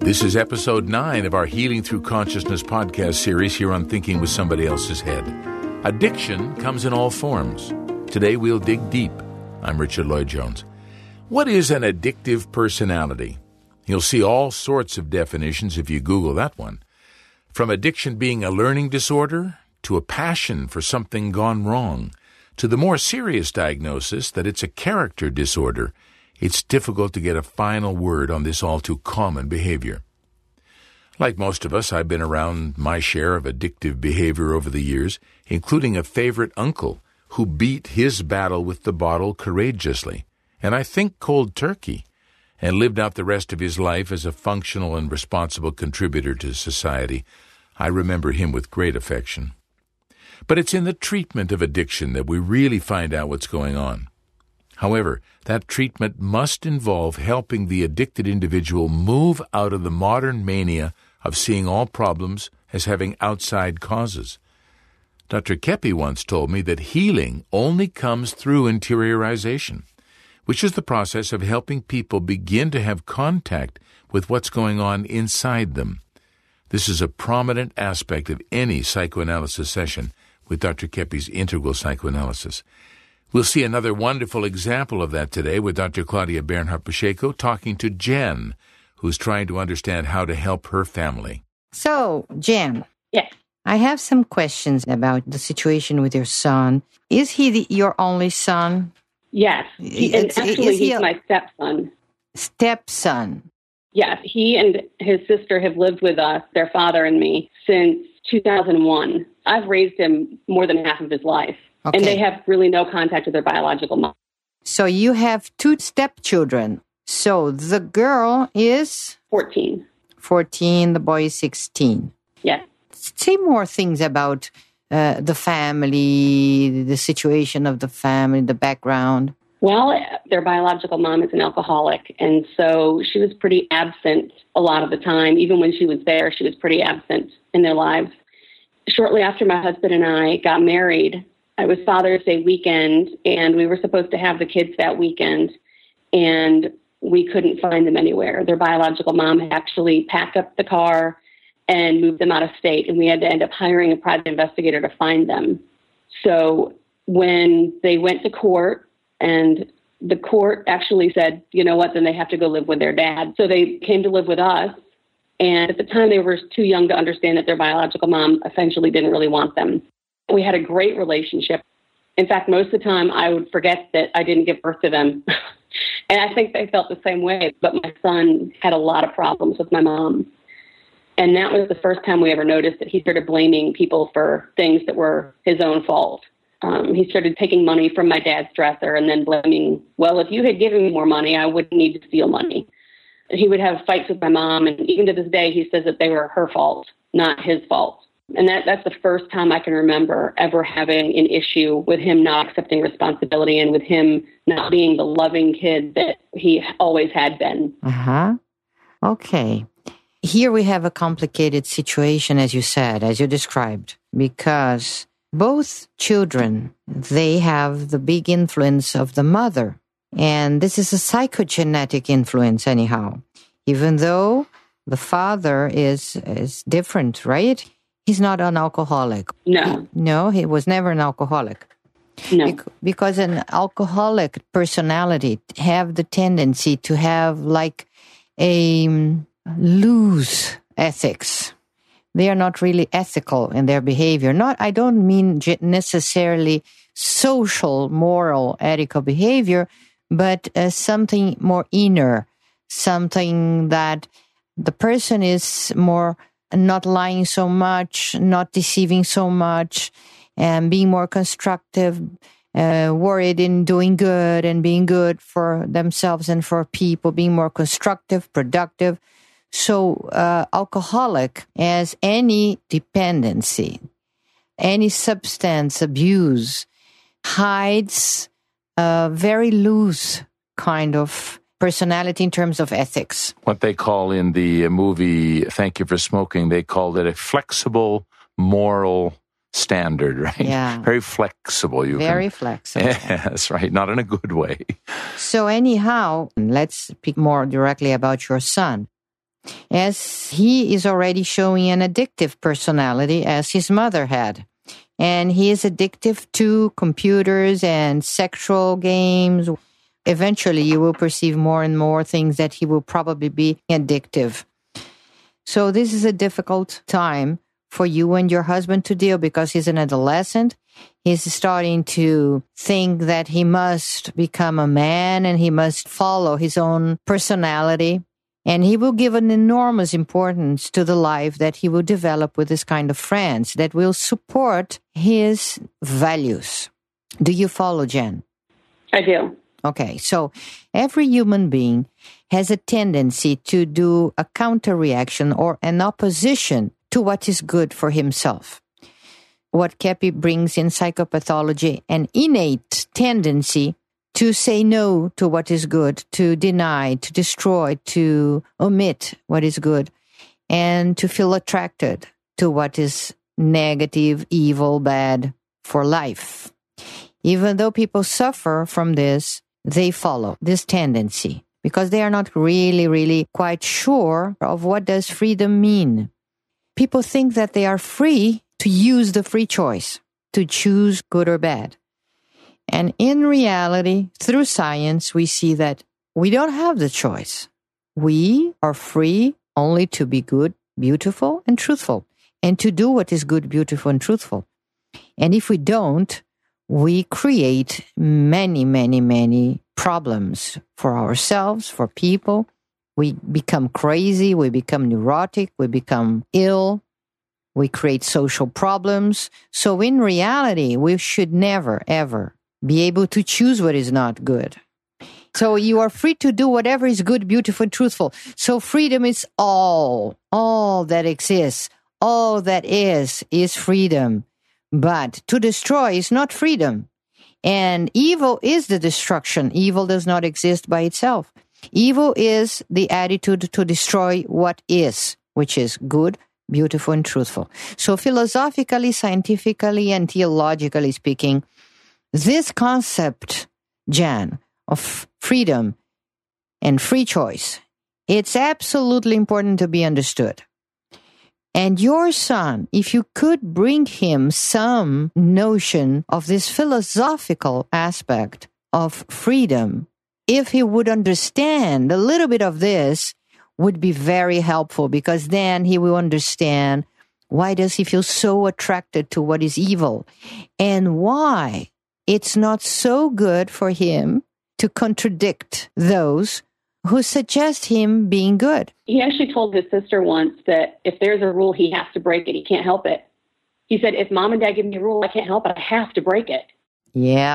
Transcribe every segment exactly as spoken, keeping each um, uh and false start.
This is episode nine of our Healing Through Consciousness podcast series here on Thinking with Somebody Else's Head. Addiction comes in all forms. Today we'll dig deep. I'm Richard Lloyd-Jones. What is an addictive personality? You'll see all sorts of definitions if you Google that one. From addiction being a learning disorder, to a passion for something gone wrong, to the more serious diagnosis that it's a character disorder, it's difficult to get a final word on this all too common behavior. Like most of us, I've been around my share of addictive behavior over the years, including a favorite uncle who beat his battle with the bottle courageously, and I think cold turkey, and lived out the rest of his life as a functional and responsible contributor to society. I remember him with great affection. But it's in the treatment of addiction that we really find out what's going on. However, that treatment must involve helping the addicted individual move out of the modern mania of seeing all problems as having outside causes. Doctor Kepi once told me that healing only comes through interiorization, which is the process of helping people begin to have contact with what's going on inside them. This is a prominent aspect of any psychoanalysis session with Doctor Kepi's integral psychoanalysis. We'll see another wonderful example of that today with Doctor Claudia Bernhardt-Pacheco talking to Jen, who's trying to understand how to help her family. So, Jen. Yes. I have some questions about the situation with your son. Is he the, your only son? Yes. He, and actually, he's a my stepson. Stepson. Yes. He and his sister have lived with us, their father and me, since two thousand one. I've raised him more than half of his life. Okay. And they have really no contact with their biological mom. So you have two stepchildren. So the girl is? fourteen. fourteen, the boy is sixteen. Yes. Say more things about uh, the family, the situation of the family, the background. Well, their biological mom is an alcoholic, and so she was pretty absent a lot of the time. Even when she was there, she was pretty absent in their lives. Shortly after my husband and I got married, it was Father's Day weekend, and we were supposed to have the kids that weekend, and we couldn't find them anywhere. Their biological mom had actually packed up the car and moved them out of state, and we had to end up hiring a private investigator to find them. So when they went to court, and the court actually said, you know what, then they have to go live with their dad. So they came to live with us, and at the time they were too young to understand that their biological mom essentially didn't really want them. We had a great relationship. In fact, most of the time I would forget that I didn't give birth to them. And I think they felt the same way. But my son had a lot of problems with my mom. And that was the first time we ever noticed that he started blaming people for things that were his own fault. Um, he started taking money from my dad's dresser and then blaming, well, if you had given me more money, I wouldn't need to steal money. He would have fights with my mom. And even to this day, he says that they were her fault, not his fault. And that, that's the first time I can remember ever having an issue with him not accepting responsibility and with him not being the loving kid that he always had been. Uh-huh. Okay. Here we have a complicated situation, as you said, as you described, because both children, they have the big influence of the mother. And this is a psychogenetic influence anyhow, even though the father is, is different, right? He's not an alcoholic. No. No, he was never an alcoholic. No. Bec- because an alcoholic personality have the tendency to have like a um, loose ethics. They are not really ethical in their behavior. Not, I don't mean necessarily social, moral, ethical behavior, but uh, something more inner, something that the person is more not lying so much, not deceiving so much, and being more constructive, uh, worried in doing good and being good for themselves and for people, being more constructive, productive. So uh, alcoholic, as any dependency, any substance abuse, hides a very loose kind of personality in terms of ethics. What they call in the movie Thank You for Smoking, they called it a flexible moral standard, right? Yeah. Very flexible. You Very can, flexible. Yes, right. Not in a good way. So anyhow, let's speak more directly about your son. as he is already showing an addictive personality as his mother had. And he is addictive to computers and sexual games. Eventually, you will perceive more and more things that he will probably be addictive. So this is a difficult time for you and your husband to deal because he's an adolescent. He's starting to think that he must become a man and he must follow his own personality. And he will give an enormous importance to the life that he will develop with this kind of friends that will support his values. Do you follow, Jen? I do. Okay, so every human being has a tendency to do a counter-reaction or an opposition to what is good for himself. What Keppe brings in psychopathology, an innate tendency to say no to what is good, to deny, to destroy, to omit what is good, and to feel attracted to what is negative, evil, bad for life. Even though people suffer from this, they follow this tendency because they are not really, really quite sure of what does freedom mean. People think that they are free to use the free choice, to choose good or bad. And in reality, through science, we see that we don't have the choice. We are free only to be good, beautiful, and truthful, and to do what is good, beautiful, and truthful. And if we don't, we create many, many, many problems for ourselves, for people. We become crazy, we become neurotic, we become ill, we create social problems. So in reality, we should never, ever be able to choose what is not good. So you are free to do whatever is good, beautiful, and truthful. So freedom is all, all that exists, all that is, is freedom. But to destroy is not freedom. And evil is the destruction. Evil does not exist by itself. Evil is the attitude to destroy what is, which is good, beautiful, and truthful. So philosophically, scientifically, and theologically speaking, this concept, Jan, of freedom and free choice, it's absolutely important to be understood. And your son, if you could bring him some notion of this philosophical aspect of freedom, if he would understand a little bit of this, would be very helpful, because then he will understand why does he feel so attracted to what is evil and why it's not so good for him to contradict those who suggest him being good. He actually told his sister once that if there's a rule, he has to break it. He can't help it. He said, if mom and dad give me a rule, I can't help it. I have to break it. Yeah.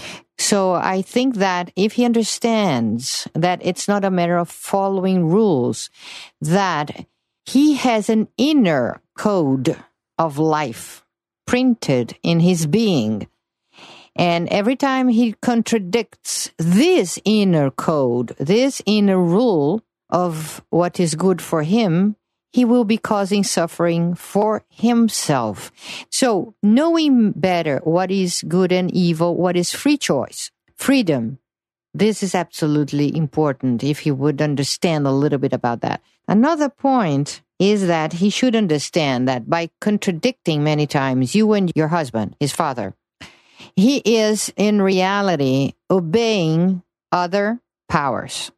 So I think that if he understands that it's not a matter of following rules, that he has an inner code of life printed in his being. And every time he contradicts this inner code, this inner rule of what is good for him, he will be causing suffering for himself. So knowing better what is good and evil, what is free choice, freedom, this is absolutely important if he would understand a little bit about that. Another point is that he should understand that by contradicting many times you and your husband, his father, he is in reality obeying other powers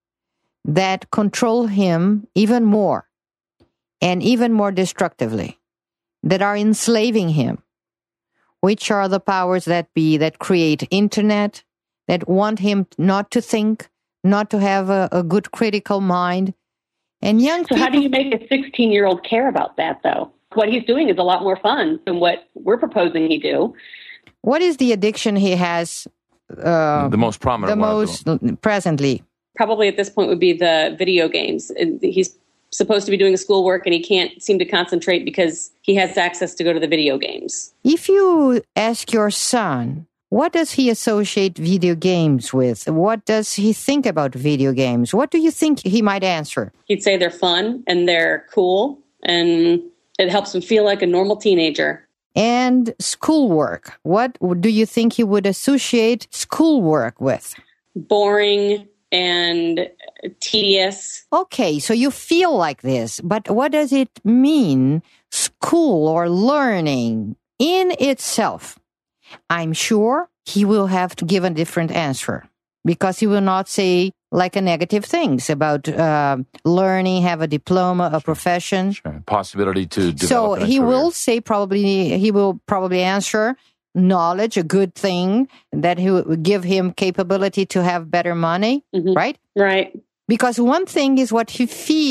that control him even more and even more destructively, that are enslaving him, which are the powers that be that create internet, that want him not to think, not to have a, a good critical mind. And young so people, how do you make a sixteen-year-old care about that, though? What he's doing is a lot more fun than what we're proposing he do. What is the addiction he has? Uh, the most prominent the one. most presently. Probably at this point would be the video games. He's supposed to be doing schoolwork and he can't seem to concentrate because he has access to go to the video games. If you ask your son, what does he associate video games with? What does he think about video games? What do you think he might answer? He'd say they're fun and they're cool and it helps him feel like a normal teenager. And schoolwork. What do you think he would associate schoolwork with? Boring, and tedious. Okay, so you feel like this, but what does it mean, school or learning in itself? I'm sure he will have to give a different answer because he will not say like a negative things about uh, learning, have a diploma, a profession. Sure. Possibility to develop So a he career. will say probably, he will probably answer knowledge, a good thing, that he will give him capability to have better money, Mm-hmm. right? Right. Because one thing is what he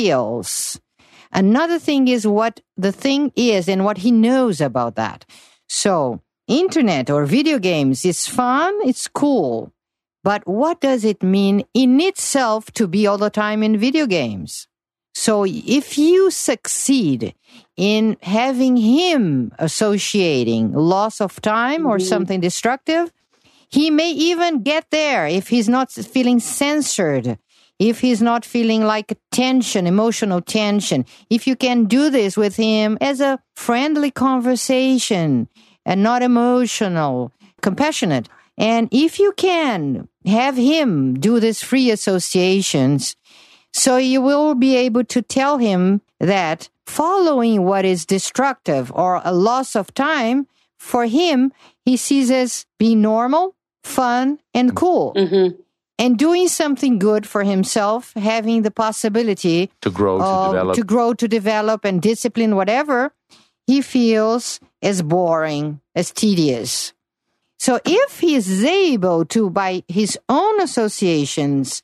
feels. Another thing is what the thing is and what he knows about that. So internet or video games is fun, it's cool. But what does it mean in itself to be all the time in video games? So if you succeed in having him associating loss of time or Mm-hmm. something destructive, he may even get there if he's not feeling censored, if he's not feeling like tension, emotional tension. If you can do this with him as a friendly conversation and not emotional, compassionate. And if you can have him do these free associations, so you will be able to tell him that following what is destructive or a loss of time, for him, he sees as being normal, fun, and cool. Mm-hmm. And doing something good for himself, having the possibility To grow, to of- develop. to grow, to develop, and discipline, whatever, he feels as boring, as tedious. So if he is able to, by his own associations,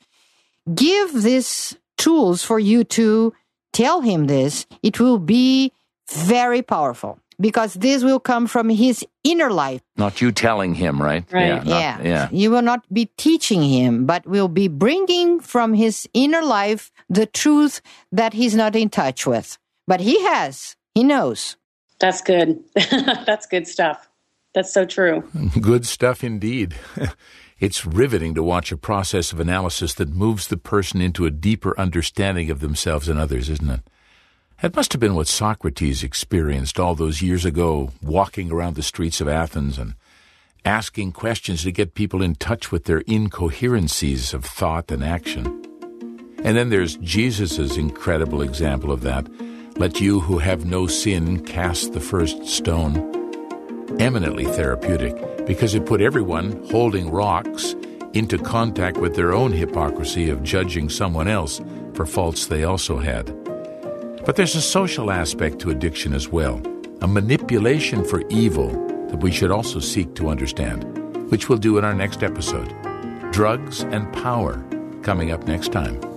give these tools for you to tell him this, it will be very powerful because this will come from his inner life. Not you telling him, right? Right. Yeah. not- yeah. yeah. You will not be teaching him, but will be bringing from his inner life the truth that he's not in touch with. But he has, he knows. That's good. That's good stuff. That's so true. Good stuff indeed. It's riveting to watch a process of analysis that moves the person into a deeper understanding of themselves and others, isn't it? It must have been what Socrates experienced all those years ago, walking around the streets of Athens and asking questions to get people in touch with their incoherencies of thought and action. And then there's Jesus' incredible example of that. Let you who have no sin cast the first stone. Eminently therapeutic, because it put everyone holding rocks into contact with their own hypocrisy of judging someone else for faults they also had. But there's a social aspect to addiction as well, a manipulation for evil that we should also seek to understand, which we'll do in our next episode. Drugs and Power, coming up next time.